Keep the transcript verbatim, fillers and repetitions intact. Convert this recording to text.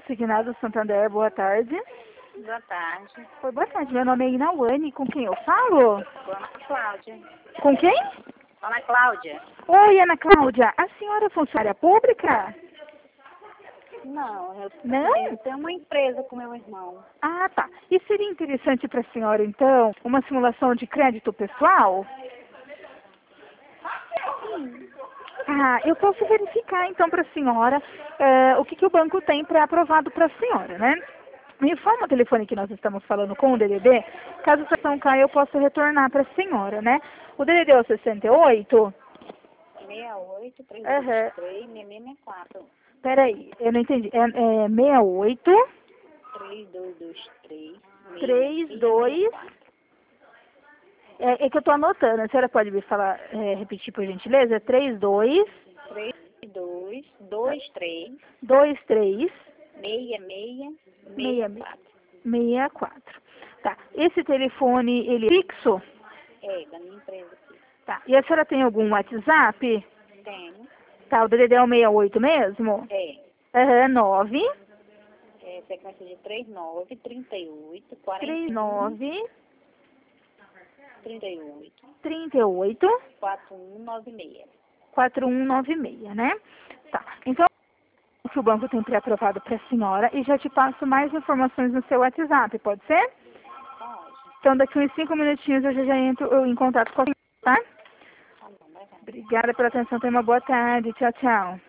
Consignado Santander, boa tarde. Boa tarde. Oi, boa tarde. Meu nome é Inauane. Com quem eu falo? Com a Ana Cláudia. Com quem? Ana Cláudia? Oi, Ana Cláudia. A senhora é funcionária pública? Não, eu, Não? eu tenho uma empresa com meu irmão. Ah, tá. E seria interessante para a senhora, então, uma simulação de crédito pessoal? Sim. Ah, eu posso verificar, então, para a senhora eh, o que, que o banco tem para aprovado para a senhora, né? Me informa o telefone que nós estamos falando com o D D D. Caso a situação caia, eu posso retornar para a senhora, né? O D D D é o sessenta e oito? seis oito, três Aham. dois três, seis seis seis quatro. Peraí, eu não entendi. É, é sessenta e oito, três dois dois três, três seis dois... seis quatro. É, é que eu estou anotando. A senhora pode me falar, é, repetir por gentileza? três dois... três dois dois três, dois três... seis seis seis seis quatro. seis quatro. Tá. Esse telefone, ele é fixo? É, da minha empresa aqui. Tá. E a senhora tem algum WhatsApp? Tenho. Tá, o D D D é o sessenta e oito mesmo? É. Aham, nove... É sequência de trinta e nove, trinta e oito, quarenta trinta e e um, nove... trinta e oito, trinta e oito... quatro um nove seis. quatro um nove seis, né? Tá. Então, o que o banco tem pré-aprovado para a senhora e já te passo mais informações no seu WhatsApp, pode ser? Pode. Então, daqui uns cinco minutinhos eu já, já entro eu, em contato com a senhora, tá? Tá bom, obrigada. Obrigada pela atenção, tenha uma boa tarde. Tchau, tchau.